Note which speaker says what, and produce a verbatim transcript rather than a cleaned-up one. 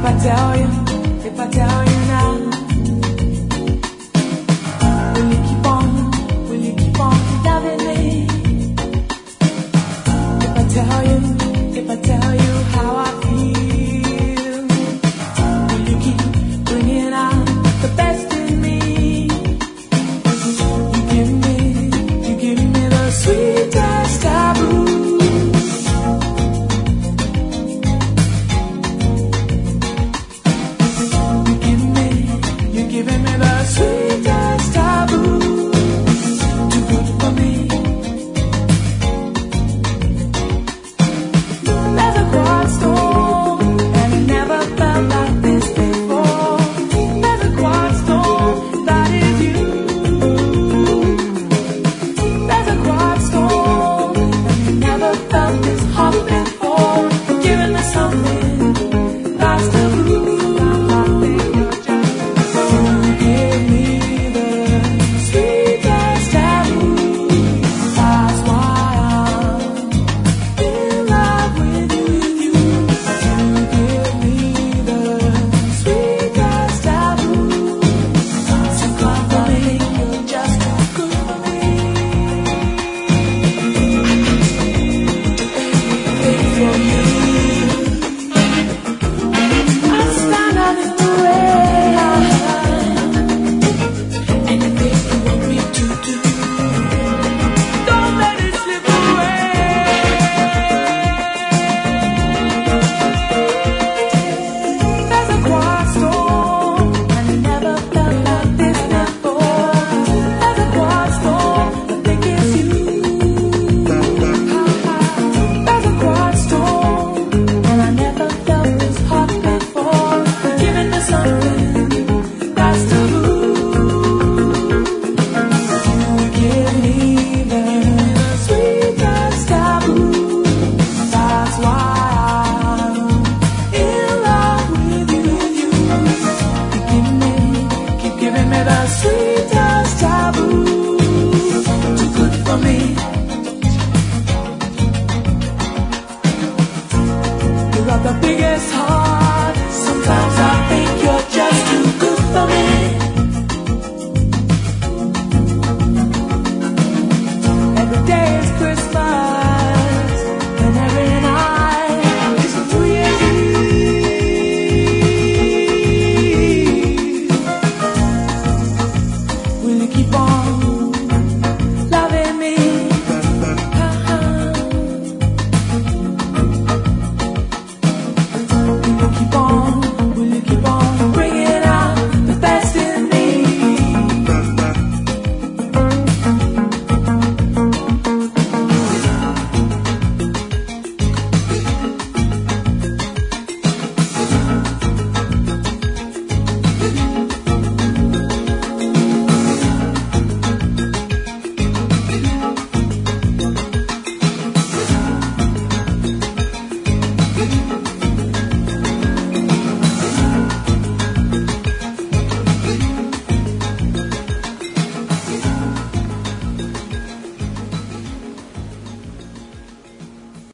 Speaker 1: I tell you, if I tell you now, will you keep on, will you keep on loving me? If I tell you, if I tell you how I feel, will you keep bringing out the best in me? You give me, you give me the sweetest taboo. Giving me the sweetest taboo, too good for me. There's a quiet storm, and I never felt like this before. There's a quiet storm, that is you. There's a quiet storm, and I never felt this hot before. Giving me something that's taboo. Sweetest taboo, too good for me. You got the biggest heart.